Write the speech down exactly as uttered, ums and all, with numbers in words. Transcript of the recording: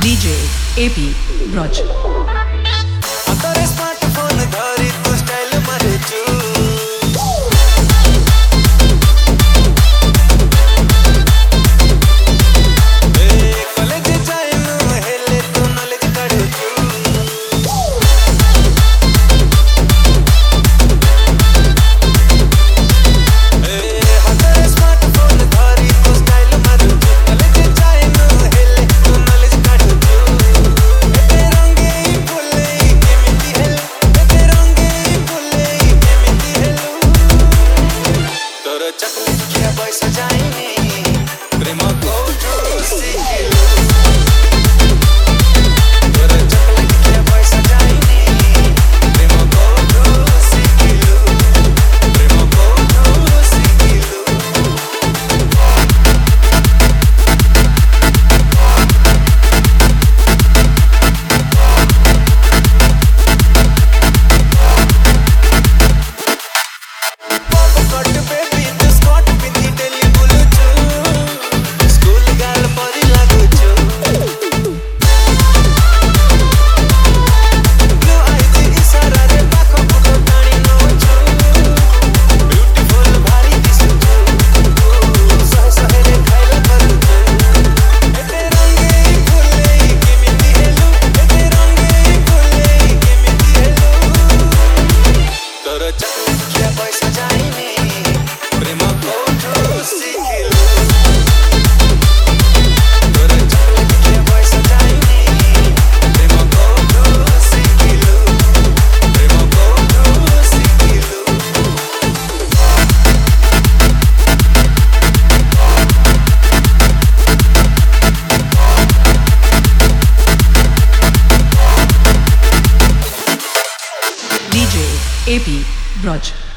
DJ AP Braj तोरे smartphone धरी तू स्टाइल मारुचु ए कॉलेज जाइनु हेले तू नॉलेज काढुचु ए तोरे स्मार्टफोन धरी तू स्टाइल मारुचु कॉलेज जाइनु हेले तू नॉलेज काढुचु ए रंगे फुले केमिति हेलो ए रंगे फुले केमिति हेलो तोर चॉकलेट के पैसा जाइनी प्रेम कोठो सिखिलो तोर चॉकलेट के पैसा जाइनी प्रेम कोठो सिखिलो प्रेम कोठो सिखिलो कट बेबी तू स्कॉट पिंधी डेली बुलुचु स्कूल गाल परी लागुचु ब्लू आईज इशारा रे पाखो फुटो टाणी नोचु ब्यूटीफुल भारी दिसुचु सहे सहे रे खाइला करुचु एते रंगे फुले केमिति हेलो एते रंगे फुले केमिति हेलो तोर चॉकलेट के पैसा जाइनी प्रेम कोठो सिखिलो तोर चॉकलेट के पैसा जाइनी प्रेम कोठो सिखिलो प्रेम कोठो सिखिलो डीजे एपी ब्रज।